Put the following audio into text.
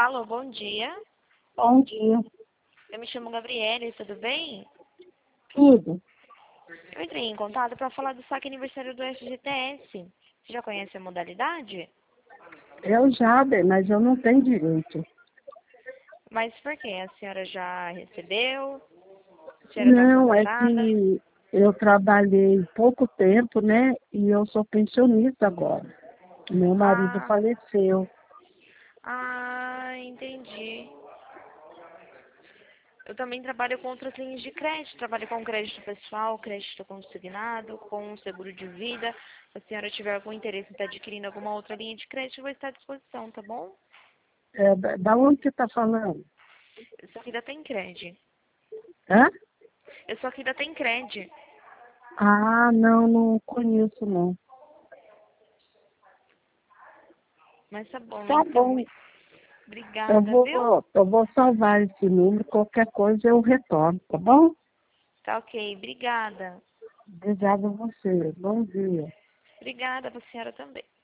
Alô, bom dia. Bom dia. Eu me chamo Gabriele, tudo bem? Tudo. Eu entrei em contato para falar do saque aniversário do FGTS. Você já conhece a modalidade? Eu já, bem, mas eu não tenho direito. Mas por quê? A senhora já recebeu? A senhora está Não, é aposentada? que eu trabalhei pouco tempo, né? E eu sou pensionista agora. Meu marido Ah, faleceu. entendi. Eu também trabalho com outras linhas de crédito. Trabalho com crédito pessoal, crédito consignado, com seguro de vida. Se a senhora tiver algum interesse em estar adquirindo alguma outra linha de crédito, eu vou estar à disposição, tá bom? Da onde você está falando? Eu sou aqui da Tencred. Hã? Eu sou aqui da Tencred. Ah, não conheço, não. Mas tá bom, Tá então. bom. Eu Obrigada, viu? vou, eu vou salvar esse número, qualquer coisa eu retorno, tá bom? Tá ok, obrigada. Obrigada a você. Bom dia. Obrigada pra senhora também.